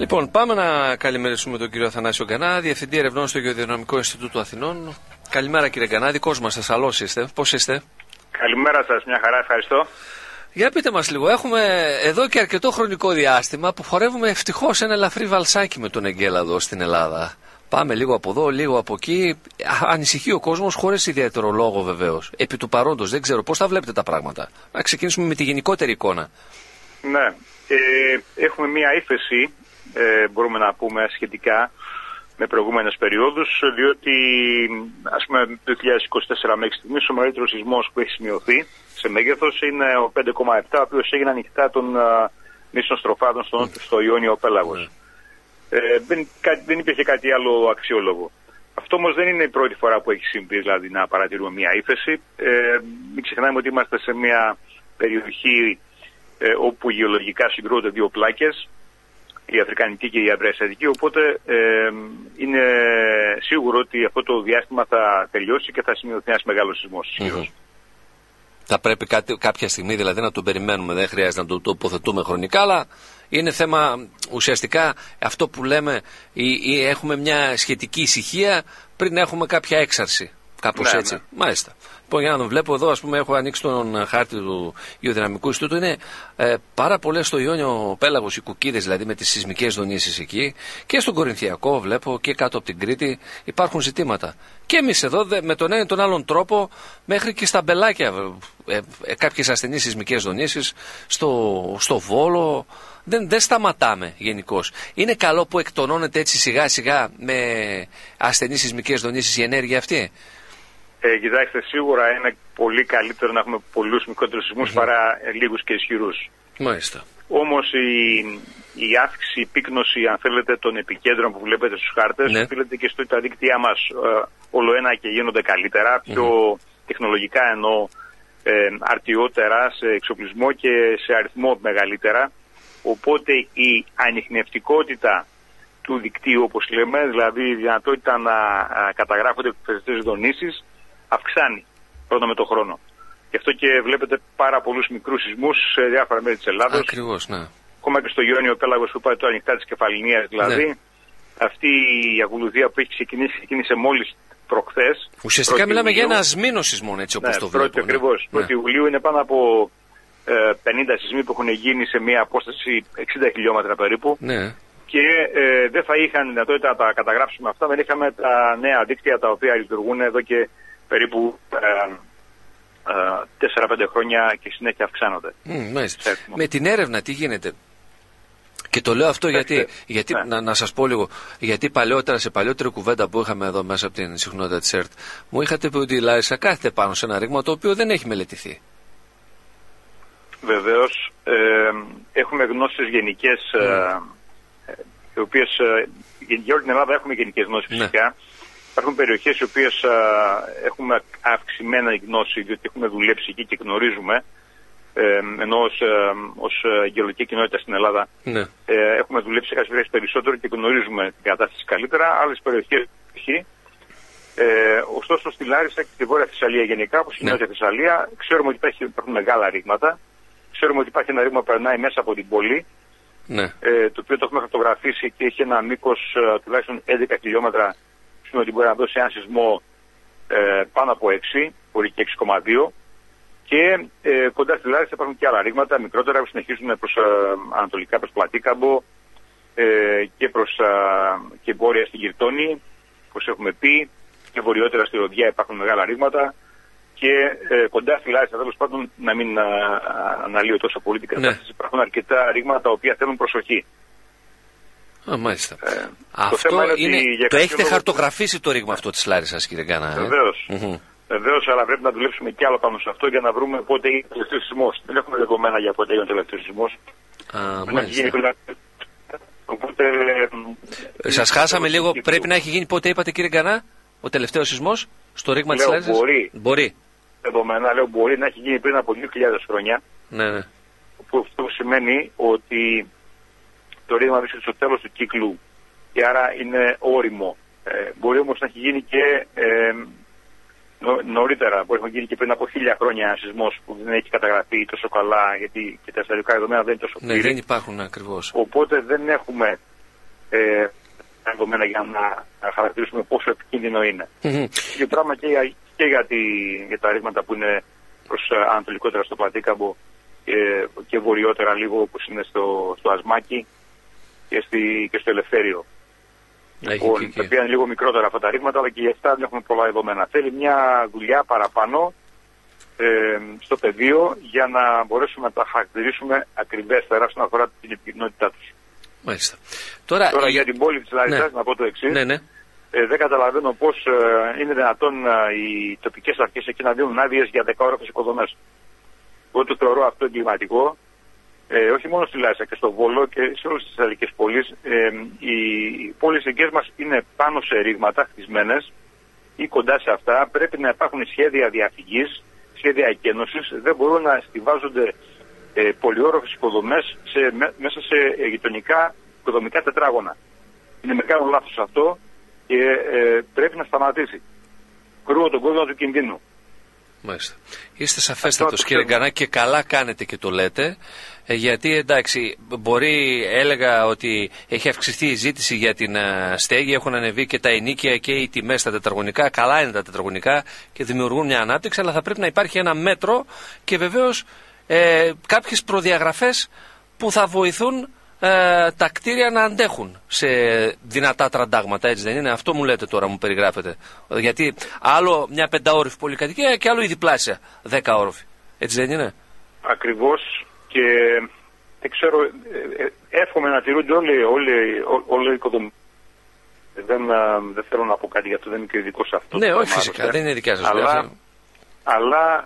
Λοιπόν, πάμε να καλημερίσουμε τον κύριο Αθανάσιο Γκανά, Διευθυντή Ερευνών στο Γεωδυναμικό Ινστιτούτο Αθηνών. Καλημέρα κύριε Γκανά, δικός μας Θεσσαλός είστε. Πώς είστε? Καλημέρα σας, μια χαρά, ευχαριστώ. Για πείτε μας λίγο, έχουμε εδώ και αρκετό χρονικό διάστημα που χορεύουμε ευτυχώς ένα ελαφρύ βαλσάκι με τον Εγκέλαδο στην Ελλάδα. Πάμε λίγο από εδώ, λίγο από εκεί. Ανησυχεί ο κόσμος χωρίς ιδιαίτερο λόγο βεβαίως. Επί του παρόντος δεν ξέρω πώς θα βλέπετε τα πράγματα. Να ξεκινήσουμε με τη γενικότερη εικόνα. Ναι, έχουμε μια ύφεση, μπορούμε να πούμε σχετικά με προηγούμενες περιόδους, διότι ας πούμε το 2024 μέχρι στιγμής ο μεγαλύτερος σεισμός που έχει σημειωθεί σε μέγεθος είναι ο 5,7, ο οποίος έγινε ανοιχτά των νήσων Στροφάδων στο Ιόνιο Πέλαγος. Δεν υπήρχε κάτι άλλο αξιόλογο. Αυτό όμως δεν είναι η πρώτη φορά που έχει συμβεί, δηλαδή να παρατηρούμε μια ύφεση. Μην ξεχνάμε ότι είμαστε σε μια περιοχή όπου γεωλογικά συγκρούονται δύο πλάκες, η Αφρικανική και η Αδριατική, οπότε είναι σίγουρο ότι αυτό το διάστημα θα τελειώσει και θα σημειωθεί ένας μεγάλος σεισμός. Θα πρέπει κάποια στιγμή δηλαδή να τον περιμένουμε, δεν χρειάζεται να το τοποθετούμε χρονικά, αλλά είναι θέμα ουσιαστικά αυτό που λέμε, έχουμε μια σχετική ησυχία πριν έχουμε κάποια έξαρση. Κάπως έτσι. Ναι. Μάλιστα. Λοιπόν, για να τον βλέπω εδώ, ας πούμε, έχω ανοίξει τον χάρτη του Γεωδυναμικού Ινστιτούτου. Είναι πάρα πολλές στο Ιόνιο Πέλαγος, οι κουκίδες δηλαδή με τις σεισμικές δονήσεις εκεί. Και στον Κορινθιακό βλέπω και κάτω από την Κρήτη υπάρχουν ζητήματα. Και εμείς εδώ με τον ένα ή τον άλλον τρόπο, μέχρι και στα μπελάκια, κάποιες ασθενείς σεισμικές δονήσεις, στο Βόλο. Δεν σταματάμε γενικώς. Είναι καλό που εκτονώνεται έτσι σιγά σιγά με ασθενείς σεισμικές δονήσεις η ενέργεια αυτή. Κοιτάξτε, σίγουρα είναι πολύ καλύτερο να έχουμε πολλούς μικρότερους σεισμούς παρά λίγους και ισχυρούς. Μάλιστα. Όμως η αύξηση, η πύκνωση, αν θέλετε, των επικέντρων που βλέπετε στους χάρτες, οφείλεται και στο ότι τα δίκτυά μας όλο ένα και γίνονται καλύτερα, πιο τεχνολογικά εννοώ, αρτιότερα σε εξοπλισμό και σε αριθμό μεγαλύτερα. Οπότε η ανιχνευτικότητα του δικτύου, όπως λέμε, δηλαδή η δυνατότητα να καταγράφονται επιφερειακές δονήσεις, αυξάνει πρώτα με το χρόνο. Γι' αυτό και βλέπετε πάρα πολλούς μικρούς σεισμούς σε διάφορα μέρη της Ελλάδος. Ακριβώς, ναι. Ακόμα και στο Ιόνιο Πέλαγος που πάει το ανοιχτά της Κεφαληνίας, δηλαδή. Ναι. Αυτή η ακολουθία που έχει ξεκίνησε μόλις προχθές. Ουσιαστικά μιλάμε για ένα ασμήνο σεισμό, έτσι όπως το βλέπω. Ακριβώς. 1η Ιουλίου είναι πάνω από 50 σεισμοί που έχουν γίνει σε μια απόσταση 60 χιλιόμετρα περίπου. Ναι. Και δεν θα είχαν δυνατότητα να τα καταγράψουμε αυτά, δεν είχαμε τα νέα δίκτυα τα οποία λειτουργούν εδώ και περίπου 4-5 χρόνια και συνέχεια αυξάνονται. Με την έρευνα τι γίνεται? Και το λέω αυτό γιατί να σας πω λίγο, γιατί παλαιότερα, σε παλιότερη κουβέντα που είχαμε εδώ μέσα από την συχνότητα της ΕΡΤ, μου είχατε πει ότι η Λάρισα κάθεται πάνω σε ένα ρήγμα το οποίο δεν έχει μελετηθεί. Βεβαίως, έχουμε γνώσεις γενικές, οι οποίες για όλη την Ελλάδα έχουμε γενικές γνώσεις φυσικά. Υπάρχουν περιοχές οι οποίες έχουμε αυξημένα γνώση, διότι έχουμε δουλέψει εκεί και γνωρίζουμε, ενώ ως γεωλογική κοινότητα στην Ελλάδα έχουμε δουλέψει σε κάποιες περιοχές περισσότερο και γνωρίζουμε την κατάσταση καλύτερα, άλλες περιοχές όχι. Ωστόσο στη Λάρισα και στη Βόρεια Θεσσαλία γενικά, όπως η Νότια Θεσσαλία, ξέρουμε ότι υπάρχουν μεγάλα ρήγματα. Ξέρουμε ότι υπάρχει ένα ρήγμα που περνάει μέσα από την πόλη, το οποίο το έχουμε χαρτογραφήσει και έχει ένα μήκος τουλάχιστον 11 χιλιόμετρα, ότι μπορεί να δώσει ένα σεισμό πάνω από 6, μπορεί και 6,2. Και κοντά στη Λάρισα υπάρχουν και άλλα ρήγματα, μικρότερα, που συνεχίζουν προς ανατολικά, προς Πλατήκαμπο και βόρεια στην Κυρτώνη, όπως έχουμε πει, και βορειότερα στη Ροδιά υπάρχουν μεγάλα ρήγματα. Και κοντά στη Λάρισα, τέλος πάντων, να μην αναλύω τόσο πολύ την κατάσταση, υπάρχουν αρκετά ρήγματα τα οποία θέλουν προσοχή. Μάλιστα. Αυτό το έχετε χαρτογραφήσει το ρήγμα αυτό της Λάρισσας, κύριε Γκανά? Βεβαίως, αλλά πρέπει να δουλέψουμε κι άλλο πάνω σε αυτό για να βρούμε πότε έγινε ο τελευταίος σεισμός. Δεν έχουμε δεδομένα για πότε έγινε ο τελευταίος σεισμός. Σας χάσαμε λίγο. Πρέπει να έχει γίνει πότε, είπατε, κύριε Γκανά, ο τελευταίος σεισμός στο ρήγμα της Λάρισσας? Μπορεί. Δεδομένα, λέω, μπορεί να έχει γίνει πριν από 2.000 χρόνια. Ναι. Που αυτό σημαίνει ότι το ρήγμα βρίσκεται στο τέλος του κύκλου και άρα είναι όριμο. Μπορεί όμως να έχει γίνει και νωρίτερα, μπορεί να έχει γίνει και πριν από 1.000 χρόνια ένα σεισμός που δεν έχει καταγραφεί τόσο καλά, γιατί και τα ιστορικά δεδομένα δεν είναι τόσο πλήρη. Ναι, δεν υπάρχουν ακριβώς. Οπότε δεν έχουμε δεδομένα για να χαρακτηρίσουμε πόσο επικίνδυνο είναι. Και πράγμα και για τα ρήγματα που είναι προς ανατολικότερα στο Πατήκαμπο και βορειότερα λίγο, όπως είναι στο Ασμάκι και στο Ελευθέριο. Λοιπόν, τα οποία είναι λίγο μικρότερα αυτά τα ρήγματα, αλλά και για αυτά δεν έχουμε πολλά δεδομένα. Θέλει μια δουλειά παραπάνω στο πεδίο για να μπορέσουμε να τα χαρακτηρίσουμε ακριβέστερα όσον αφορά την επικινδυνότητά τους. Μάλιστα. Τώρα για την πόλη της Λάρισσας, να πω το εξής. Ναι. Δεν καταλαβαίνω πώς είναι δυνατόν οι τοπικές αρχές εκεί να δίνουν άδειες για 10όροφες οικοδομές. Εγώ το θεωρώ αυτό εγκληματικό. Όχι μόνο στη Λάρισα και στο Βόλο και σε όλες τις ελληνικές πόλεις. Οι πόλεις δικές μας είναι πάνω σε ρήγματα χτισμένες ή κοντά σε αυτά. Πρέπει να υπάρχουν σχέδια διαφυγής, σχέδια εκένωσης. Δεν μπορούν να στιβάζονται πολυόροφες οικοδομές μέσα σε γειτονικά οικοδομικά τετράγωνα. Είναι μεγάλο λάθος αυτό και πρέπει να σταματήσει. Κρούω τον κόδωνα του κινδύνου. Μάλιστα. Είστε σαφέστατος, κύριε Γκανά, και καλά κάνετε και το λέτε, γιατί εντάξει, μπορεί, έλεγα ότι έχει αυξηθεί η ζήτηση για την στέγη, έχουν ανεβεί και τα ενοίκια και οι τιμές στα τετραγωνικά, καλά είναι τα τετραγωνικά και δημιουργούν μια ανάπτυξη, αλλά θα πρέπει να υπάρχει ένα μέτρο και βεβαίως κάποιες προδιαγραφές που θα βοηθούν τα κτίρια να αντέχουν σε δυνατά τραντάγματα, έτσι δεν είναι? Αυτό μου λέτε τώρα, μου περιγράφετε. Γιατί άλλο μια 5όροφη πολυκατοικία και άλλο η διπλάσια 10όροφη. Έτσι δεν είναι? Ακριβώς, και δεν ξέρω, εύχομαι να τηρούνται όλοι οι οικοδομοί. Δεν θέλω να πω κάτι για αυτό, δεν είμαι και ειδικός σε αυτό. Ναι, όχι φυσικά, δεν είναι δικιά σας. Αλλά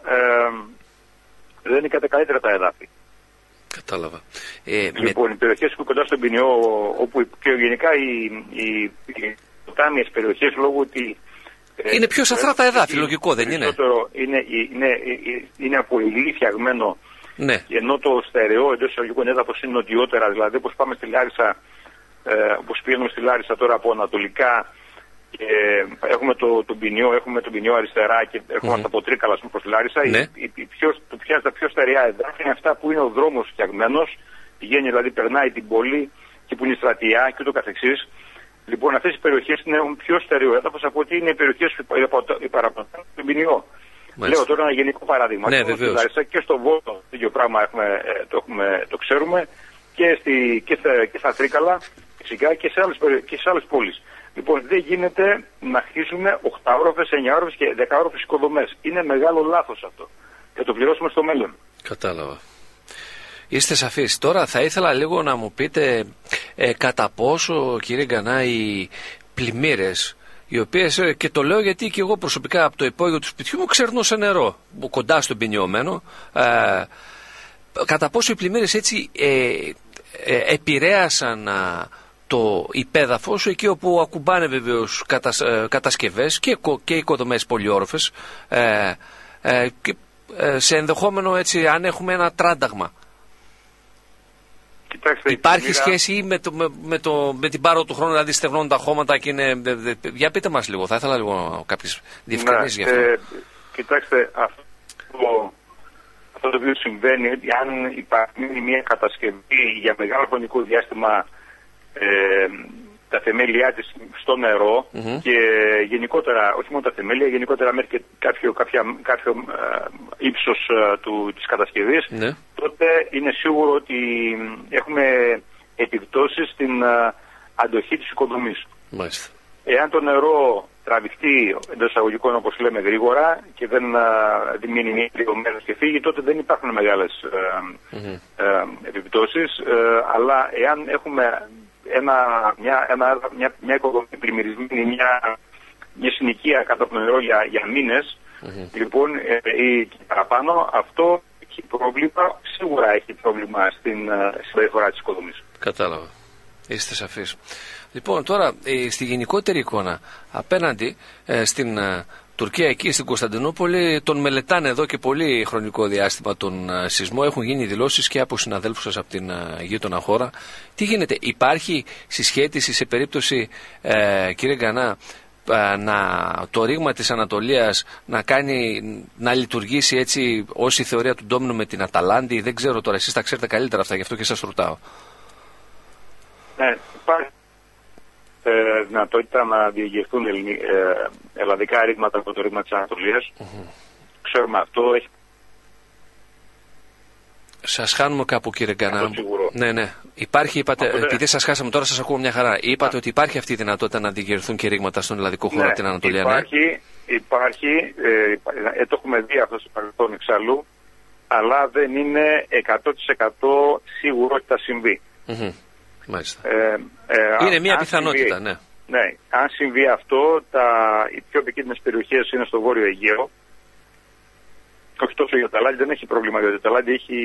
δεν είναι κατά καλύτερα τα εδάφη. Κατάλαβα. Λοιπόν, οι περιοχές που κοντά στον Ποινιό, όπου και γενικά οι ποτάμιες περιοχές, λόγω ότι είναι πιο σαφρά τα εδάφη, λογικό δεν είναι? Είναι από υλί φτιαγμένο, ναι. Ενώ το στερεό εντός εισαγωγικών έδαφος είναι νοτιότερα, δηλαδή όπως πάμε στη Λάρισα, όπως πηγαίνουμε στη Λάρισα τώρα από ανατολικά, και έχουμε τον Ποινιό αριστερά και έχουμε από Τρίκαλα προς τη Λάρισα. Ναι. Τα πιο στερεά εδάφη είναι αυτά που είναι ο δρόμος φτιαγμένος, πηγαίνει δηλαδή, περνάει την πόλη και που είναι η Στρατιά και ούτω καθεξής. Λοιπόν, αυτές οι περιοχές έχουν πιο στερεό έδαφος από ότι είναι οι περιοχές που παραπάνω του Ποινιό. Λέω τώρα ένα γενικό παράδειγμα. Ναι, στη Λάρισα και στο Βόλο το ίδιο πράγμα το ξέρουμε, και στα Τρίκαλα φυσικά και σε άλλες πόλεις. Λοιπόν, δεν γίνεται να χτίσουμε 8όροφες, 9όροφες και 10όροφες οικοδομές. Είναι μεγάλο λάθος αυτό. Και το πληρώσουμε στο μέλλον. Κατάλαβα. Είστε σαφείς. Τώρα θα ήθελα λίγο να μου πείτε κατά πόσο, κύριε Γκανά, οι πλημμύρες, οι οποίες, και το λέω γιατί και εγώ προσωπικά από το υπόγειο του σπιτιού μου ξερνώ σε νερό, κοντά στον Ποινιωμένο, κατά πόσο οι πλημμύρες έτσι επηρέασαν το υπέδαφος, εκεί όπου ακουμπάνε βεβαίως κατασκευές και οικοδομές πολυόροφες, σε ενδεχόμενο έτσι, αν έχουμε ένα τράνταγμα. Κοιτάξτε, υπάρχει σχέση με την πάρο του χρόνου, δηλαδή στεγνώνουν τα χώματα και είναι... Για πείτε μας λίγο, θα ήθελα λίγο κάποιες διευκρινήσεις γι' αυτό. Κοιτάξτε, αυτό το οποίο συμβαίνει, ότι αν υπάρχει μια κατασκευή για μεγάλο χρονικό διάστημα, τα θεμέλια της στο νερό, και γενικότερα, όχι μόνο τα θεμέλια, γενικότερα μέχρι και κάποιο ύψος της κατασκευής, ναι. Τότε είναι σίγουρο ότι έχουμε επιπτώσεις στην αντοχή της οικοδομής. Μάλιστα. Εάν το νερό τραβηχτεί εντός εισαγωγικών, όπως λέμε, γρήγορα και δεν μείνει λίγο μέρος και φύγει, τότε δεν υπάρχουν μεγάλες επιπτώσεις, αλλά εάν έχουμε μια οικοδομή πλημμυρισμένη, μια συνοικία κάτω από το νερό για μήνες, λοιπόν, ή παραπάνω, αυτό έχει πρόβλημα, σίγουρα έχει πρόβλημα στην συμπεριφορά της οικοδομής. Κατάλαβα. Είστε σαφείς. Λοιπόν, τώρα στη γενικότερη εικόνα απέναντι στην Τουρκία, εκεί στην Κωνσταντινούπολη, τον μελετάνε εδώ και πολύ χρονικό διάστημα τον σεισμό. Έχουν γίνει δηλώσεις και από συναδέλφους σας από την γείτονα χώρα. Τι γίνεται, υπάρχει συσχέτιση σε περίπτωση, κύριε Γκανά, το ρήγμα της Ανατολίας να λειτουργήσει έτσι ως η θεωρία του ντόμινου με την Αταλάντη? Δεν ξέρω τώρα, εσείς τα ξέρετε καλύτερα αυτά, γι' αυτό και σας ρωτάω. Ναι, υπάρχει δυνατότητα να διηγηθούν ελλαδικά ρήγματα από το ρήγμα της Ανατολίας. Ξέρουμε αυτό. Σας χάνουμε κάπου, κύριε Γκανά. Ναι. Υπάρχει, είπατε, επειδή σας χάσαμε τώρα, σας ακούω μια χαρά. Είπατε ότι υπάρχει αυτή η δυνατότητα να διηγηθούν και ρήγματα στον ελλαδικό χώρο από την Ανατολία. Υπάρχει. Το έχουμε δει αυτό στο παρελθόν εξαλλού. Αλλά δεν είναι 100% σίγουρο ότι θα συμβεί. Μάλιστα. Είναι μια πιθανότητα, ναι. Ναι, αν συμβεί αυτό, οι πιο επικίνδυνες περιοχές είναι στο Βόρειο Αιγαίο. Όχι τόσο για το Ταλάντι, δεν έχει πρόβλημα, γιατί το Ταλάντι έχει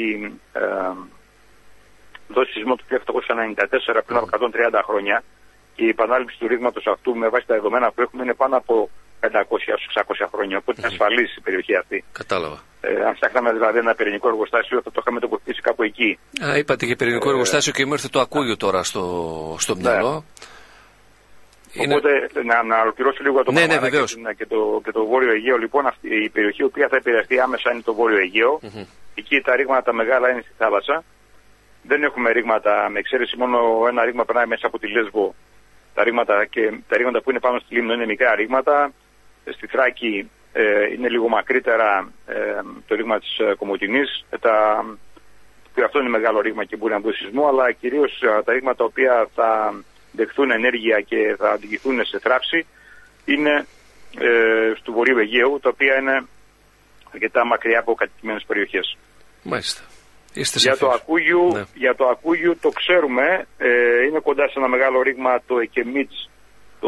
δώσει σεισμό του 1894 πριν από 130 χρόνια και η επανάληψη του ρήγματος αυτού με βάση τα δεδομένα που έχουμε είναι πάνω από 500-600 χρόνια. Οπότε είναι ασφαλής η περιοχή αυτή. Κατάλαβα. Αν φτιάχναμε δηλαδή ένα πυρηνικό εργοστάσιο, θα το είχαμε τοποθετήσει κάπου εκεί. Είπατε και πυρηνικό εργοστάσιο και μου ήρθε το ακούγιο τώρα στο μυαλό. Οπότε να ολοκληρώσω λίγο το και το Βόρειο Αιγαίο. Λοιπόν, η περιοχή η οποία θα επηρεαστεί άμεσα είναι το Βόρειο Αιγαίο. Εκεί τα ρήγματα μεγάλα είναι στη θάλασσα. Δεν έχουμε ρήγματα, με εξαίρεση μόνο ένα ρήγμα περνάει μέσα από τη Λέσβο. Τα ρήγματα που είναι πάνω στη Λίμνο είναι μικρά ρήγματα. Στη Θράκη είναι λίγο μακρύτερα το ρήγμα της Κομοτηνής. Που αυτό είναι μεγάλο ρήγμα και μπορεί να δώσει σεισμό, αλλά κυρίως τα ρήγματα τα οποία θα δεχθούν ενέργεια και θα οδηγηθούν σε θράψη είναι του Βορείου Αιγαίου, τα οποία είναι αρκετά μακριά από κατοικημένες περιοχές. Μάλιστα. Για το Ακούγιου το ξέρουμε, είναι κοντά σε ένα μεγάλο ρήγμα, το Εκεμίτς, το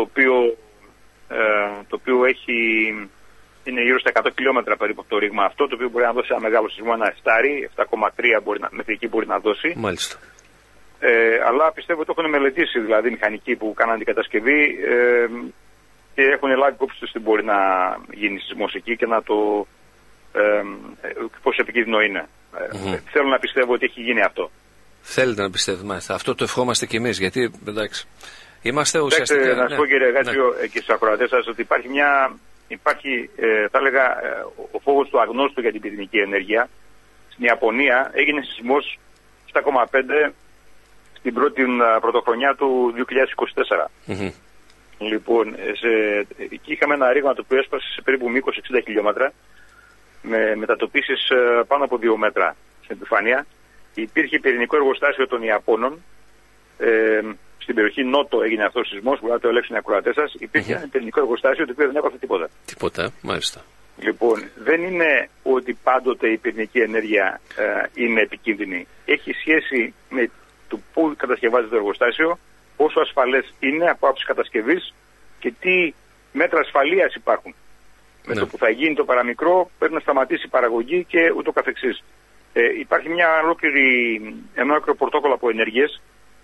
οποίο είναι γύρω στα 100 χιλιόμετρα περίπου από το ρήγμα αυτό, το οποίο μπορεί να δώσει ένα μεγάλο σεισμό, ένα εφτάρι, 7,3 μέχρι εκεί μπορεί να δώσει. Μάλιστα. Αλλά πιστεύω ότι το έχουν μελετήσει δηλαδή οι μηχανικοί που κάναν την κατασκευή και έχουν λάβει υπόψη τους ότι μπορεί να γίνει σεισμός εκεί και να το πόσο επικίνδυνο είναι. Θέλω να πιστεύω ότι έχει γίνει αυτό. Θέλετε να πιστεύετε, μάλιστα. Αυτό το ευχόμαστε κι εμείς, γιατί εντάξει, είμαστε ουσιαστικά... Να σου πω, κύριε Γάτσιο, και στους ακροατές σας, ότι υπάρχει θα έλεγα, ο φόβος του αγνώστου για την πυρηνική ενέργεια. Στην Ιαπωνία έγινε σεισμός 7,5 στην πρώτη πρωτοχρονιά του 2024. Λοιπόν, εκεί είχαμε ένα ρήγμα το οποίο έσπασε σε περίπου μήκος 60 χιλιόμετρα με μετατοπίσεις πάνω από 2 μέτρα στην επιφάνεια. Υπήρχε πυρηνικό εργοστάσιο των Ιαπώνων. Στην περιοχή Νότο έγινε αυτός ο σεισμός, μπορεί να το ελέγξουν οι ακροατές σας. Υπήρχε ένα πυρηνικό εργοστάσιο το οποίο δεν έπαθε τίποτα. Τίποτα, μάλιστα. Λοιπόν, δεν είναι ότι πάντοτε η πυρηνική ενέργεια είναι επικίνδυνη. Έχει σχέση με το πού κατασκευάζεται το εργοστάσιο, πόσο ασφαλές είναι από άψη κατασκευής και τι μέτρα ασφαλείας υπάρχουν. Με το που θα γίνει το παραμικρό πρέπει να σταματήσει η παραγωγή και ούτω καθεξής. Υπάρχει ένα ολόκληρο πρωτόκολλο από ενέργειες.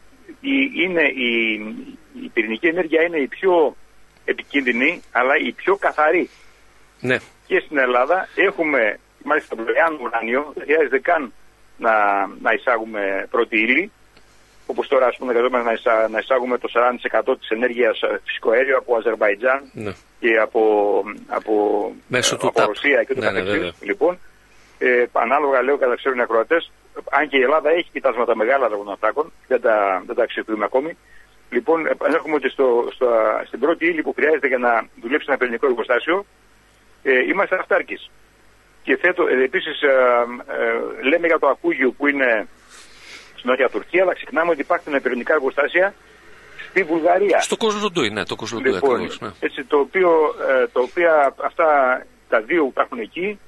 Η πυρηνική ενέργεια είναι η πιο επικίνδυνη, αλλά η πιο καθαρή. Ναι. Και στην Ελλάδα έχουμε μάλιστα δωρεάν ουράνιο, δεν χρειάζεται καν να εισάγουμε πρώτη ύλη. Όπως τώρα, ας πούμε, να εισάγουμε το 40% της ενέργειας φυσικό αέριο από Αζερβαϊτζάν και από Ρωσία και το καθεξής. Λοιπόν, ανάλογα λέω, κατά ξέρουν οι ακροατές, αν και η Ελλάδα έχει κοιτάσματα μεγάλα δραγωνοτάκων, δεν τα αξιοποιούμε ακόμη. Λοιπόν, επανέρχομαι ότι στην πρώτη ύλη που χρειάζεται για να δουλέψει ένα πυρηνικό εργοστάσιο, είμαστε αυτάρκης. Και επίσης λέμε για το Ακούγιο που είναι στην Νότια Τουρκία, αλλά ξεχνάμε ότι υπάρχουν πυρηνικά εργοστάσια στη Βουλγαρία. Στο Κοζλοντούι, ναι, το Κοζλοντούι λοιπόν, ακριβώς. Ναι. Έτσι, το οποία αυτά τα δύο που υπάρχουν εκεί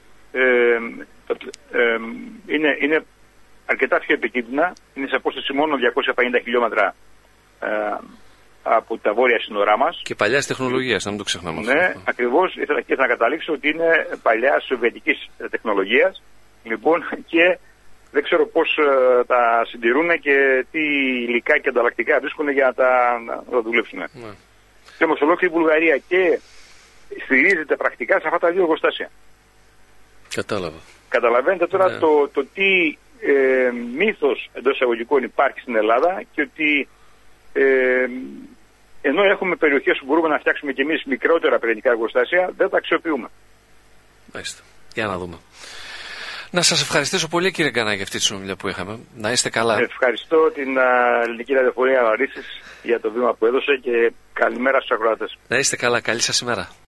είναι αρκετά πιο επικίνδυνα. Είναι σε απόσταση μόνο 250 χιλιόμετρα από τα βόρεια σύνορά μας. Και παλιάς τεχνολογίας, να μην το ξεχνάμε. Ναι, ακριβώς. Ήθελα να καταλήξω ότι είναι παλιάς σοβιετικής τεχνολογίας. Λοιπόν, και δεν ξέρω πώς τα συντηρούν και τι υλικά και ανταλλακτικά βρίσκουν για να τα δουλέψουν. Ναι. Και όμως ολόκληρη η Βουλγαρία και στηρίζεται πρακτικά σε αυτά τα δύο εργοστάσια. Κατάλαβα. Καταλαβαίνετε τώρα το τι μύθος εντός εισαγωγικών υπάρχει στην Ελλάδα και ότι ενώ έχουμε περιοχές που μπορούμε να φτιάξουμε και εμείς μικρότερα πυρηνικά εργοστάσια, δεν τα αξιοποιούμε. Μάλιστα. Για να δούμε. Να σας ευχαριστήσω πολύ, κύριε Γκανά, για αυτή τη συνομιλία που είχαμε. Να είστε καλά. Ευχαριστώ την Ελληνική Ραδιοφωνία Βαρύσσης για το βήμα που έδωσε και καλημέρα στους ακροατές. Να είστε καλά, καλή σας ημέρα.